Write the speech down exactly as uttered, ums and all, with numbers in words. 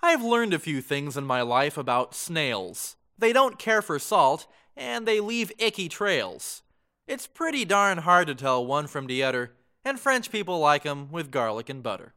I've learned a few things in my life about snails. They don't care for salt, and they leave icky trails. It's pretty darn hard to tell one from the other, and French people like 'em with garlic and butter.